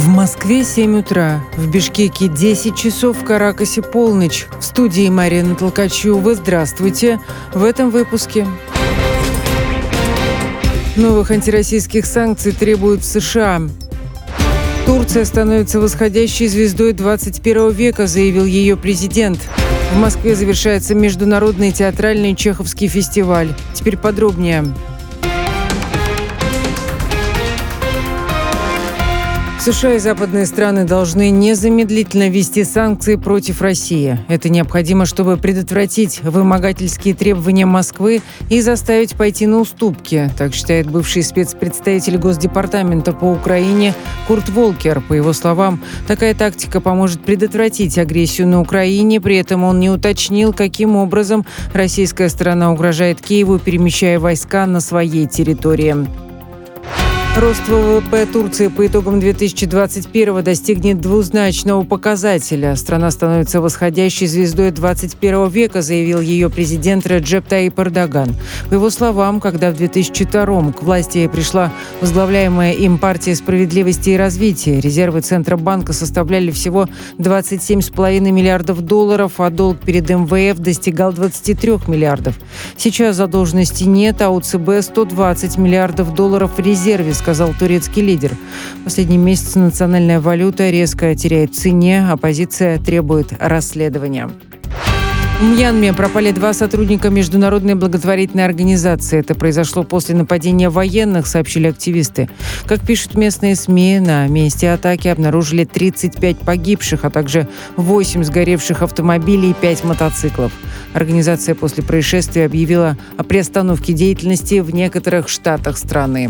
В Москве 7 утра, в Бишкеке 10 часов, в Каракасе полночь. В студии Марина Толкачева. Здравствуйте. В этом выпуске. Новых антироссийских санкций требуют в США. Турция становится восходящей звездой 21 века, заявил ее президент. В Москве завершается Международный театральный чеховский фестиваль. Теперь подробнее. США и западные страны должны незамедлительно ввести санкции против России. Это необходимо, чтобы предотвратить вымогательские требования Москвы и заставить пойти на уступки, так считает бывший спецпредставитель Госдепартамента по Украине Курт Волкер. По его словам, такая тактика поможет предотвратить агрессию на Украине, при этом он не уточнил, каким образом российская сторона угрожает Киеву, перемещая войска на своей территории. Рост ВВП Турции по итогам 2021 достигнет двузначного показателя. Страна становится восходящей звездой 21 века, заявил ее президент Реджеп Таyyip Эрдоган. По его словам, когда в 2002 к власти пришла возглавляемая им партия справедливости и развития, резервы Центробанка составляли всего 27,5 миллиардов долларов, а долг перед МВФ достигал 23 миллиардов. Сейчас задолженности нет, а у ЦБ 120 миллиардов долларов в резерве, сказал турецкий лидер. В последние месяцы национальная валюта резко теряет в цене, оппозиция требует расследования. В Мьянме пропали 2 сотрудника международной благотворительной организации. Это произошло после нападения военных, сообщили активисты. Как пишут местные СМИ, на месте атаки обнаружили 35 погибших, а также 8 сгоревших автомобилей и 5 мотоциклов. Организация после происшествия объявила о приостановке деятельности в некоторых штатах страны.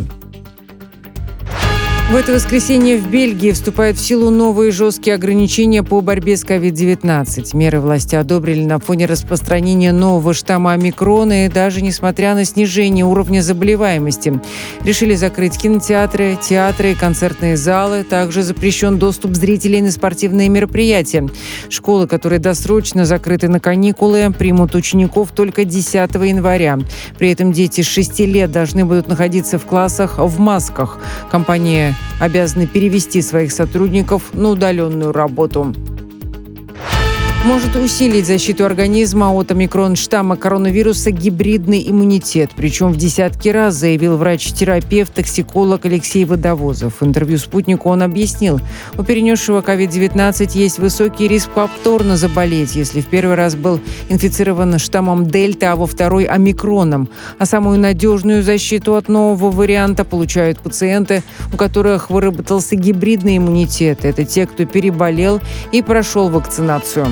В это воскресенье в Бельгии вступают в силу новые жесткие ограничения по борьбе с COVID-19. Меры власти одобрили на фоне распространения нового штамма омикрона и даже несмотря на снижение уровня заболеваемости. Решили закрыть кинотеатры, театры и концертные залы. Также запрещен доступ зрителей на спортивные мероприятия. Школы, которые досрочно закрыты на каникулы, примут учеников только 10 января. При этом дети с 6 лет должны будут находиться в классах в масках. Компания обязаны перевести своих сотрудников на удаленную работу. Может усилить защиту организма от омикрон-штамма коронавируса гибридный иммунитет. Причем в десятки раз, заявил врач-терапевт, токсиколог Алексей Водовозов. В интервью «Спутнику» он объяснил, у перенесшего COVID-19 есть высокий риск повторно заболеть, если в первый раз был инфицирован штаммом Дельта, а во второй – омикроном. А самую надежную защиту от нового варианта получают пациенты, у которых выработался гибридный иммунитет. Это те, кто переболел и прошел вакцинацию.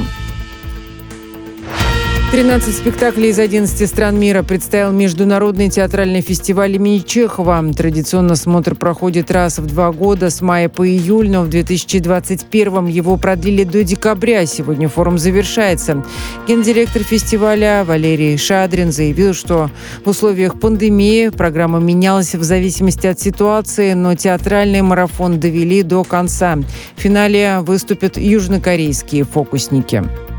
13 спектаклей из 11 стран мира представил Международный театральный фестиваль имени Чехова. Традиционно смотр проходит раз в 2 года, с мая по июль, но в 2021 его продлили до декабря. Сегодня форум завершается. Гендиректор фестиваля Валерий Шадрин заявил, что в условиях пандемии программа менялась в зависимости от ситуации, но театральный марафон довели до конца. В финале выступят южнокорейские фокусники.